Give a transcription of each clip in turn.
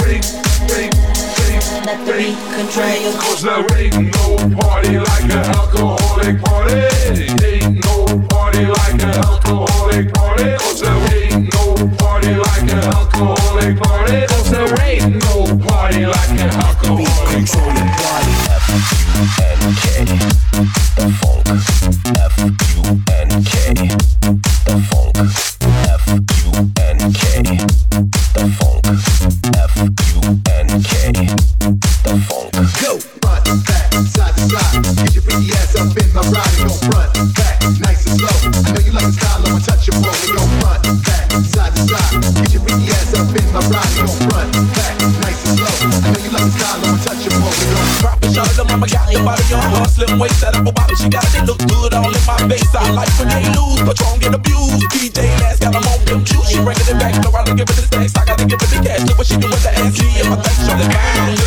Let the beat control your. Cause there ain't no party like an alcoholic party. Ain't no party like an alcoholic party. Cause there ain't no party like an alcoholic party. Cause there ain't no party like an alcoholic party. F-U-N-K, the funk. F-U-N-K, the funk. F-U-N-K, the funk. F-U-N-K, the funk. Go! Front, back, side to side. Get your freaky ass up in my ride. We gon' front, back, nice and slow. I know you like the style, I'ma touch your bro. We gon' front, back, side to side. Get your freaky ass up in my ride. We gon' front, back, nice and slow. I know you like the style, I'ma touch your bro. We gon' Drop a shot of the mama got the body on her slim waist. Set up a bottle, she got it look good all in my face. I like when they lose, but wrong get abused. DJ ass got them on them juice. She bringing it back, no I don't give it the stacks. I gotta give it the cash. Look what she do with the ass. See if I think she'll fine.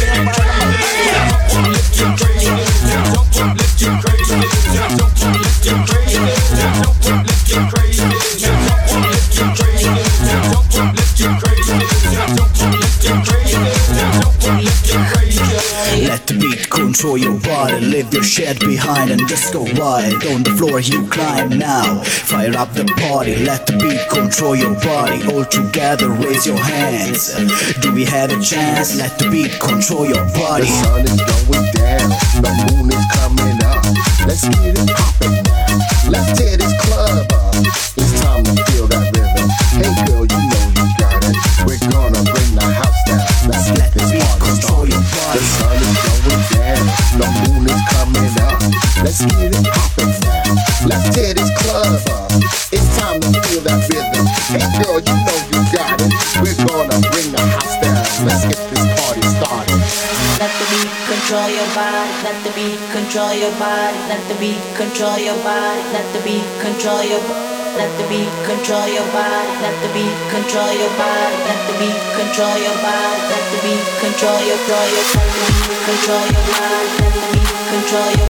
Lift you crazy, don't lift you crazy, don't lift you crazy, don't lift you crazy, don't lift you crazy, don't lift you crazy, don't lift you crazy, don't lift you crazy. Let the beat control your body. Leave your shit behind and just go wild. On the floor you climb now. Fire up the party. Let the beat control your body. All together raise your hands. Do we have a chance? Let the beat control your body. The sun is going down, the moon is coming up. Let's get it poppin' now. Let's tear this club up. It's time to feel that rhythm. Hey girl, you know you got it. We're gonna bring the house down. Let's get this party started. The sun is going down, the moon is coming up. Let's get it poppin' now. Let's tear this club up. It's time to feel that rhythm. Hey girl, you know you got it. We're gonna bring the house down. Let's get this party started. Let the beat control your body. Let the beat control your body. Let the beat control your body. Let the beat control your. Let the beat control your body. Let the beat control your body. Let the beat control your body. Let the beat control your. Let the beat control your body. Let the beat control your.